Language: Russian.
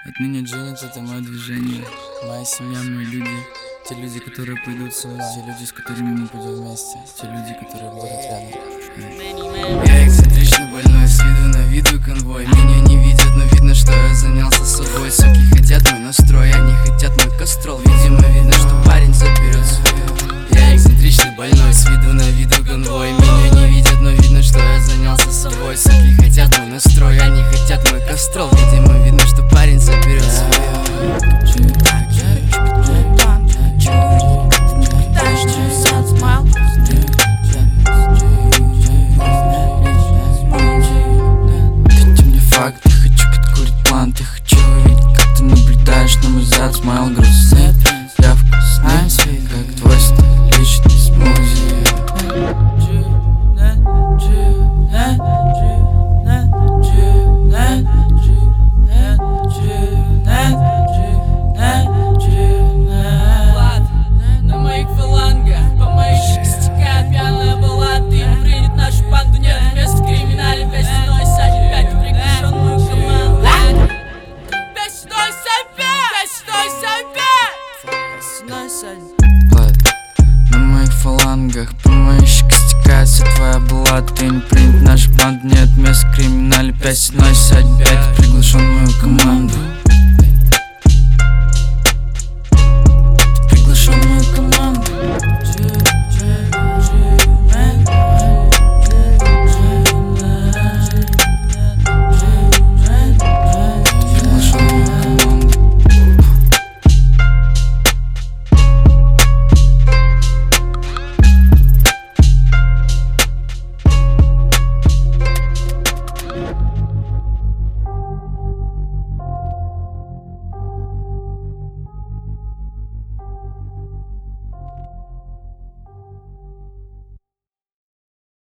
Отныне Дженнет — это мое движение, моя семья, мои люди. Те люди, которые пойдут со мной, те люди, с которыми мы пойдем вместе, те люди, которые будут рядом. Я эксцентричный, больной, с виду на виду конвой. Меня не видят, но видно, что я занялся собой. Суки хотят мой настрой, они хотят мой кострол. Видимо, видно, что парень заберет свое. Я эксцентричный, больной, с виду на виду конвой. Меня не видят, но видно, что я занялся собой. Суки хотят мой настрой, они хотят мой кострол. Видимо, видно, что парень заберет свое. Факт, я хочу подкурить план. Я хочу увидеть, как ты наблюдаешь на мой зад. Смайл, грустный.